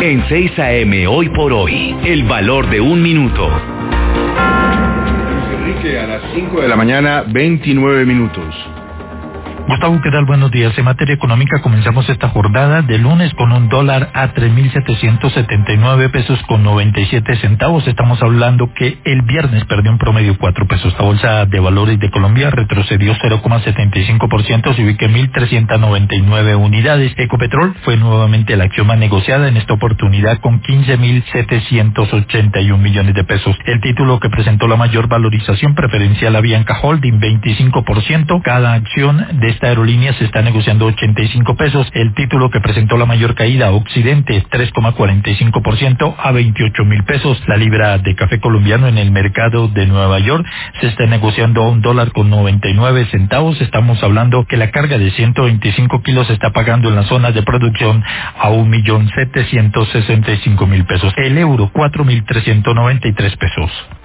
En 6 AM Hoy por Hoy, el valor de un minuto. Enrique, a las 5 de la mañana, 29 minutos. Gustavo, ¿qué tal? Buenos días. En materia económica comenzamos esta jornada de lunes con un dólar a 3.779 pesos con 97 centavos. Estamos hablando que el viernes perdió un promedio 4 pesos. La Bolsa de Valores de Colombia retrocedió 0,75%, se ubica en 1.399 unidades. Ecopetrol fue nuevamente la acción más negociada en esta oportunidad con 15.781 millones de pesos. El título que presentó la mayor valorización preferencial Avianca Holding, 25%. Cada acción de esta aerolínea se está negociando 85 pesos. El título que presentó la mayor caída, Occidente, 3,45% a 28,000 pesos. La libra de café colombiano en el mercado de Nueva York se está negociando a $1.99. Estamos hablando que la carga de 125 kilos se está pagando en las zonas de producción a 1.765.000 pesos. El euro, 4.393 pesos.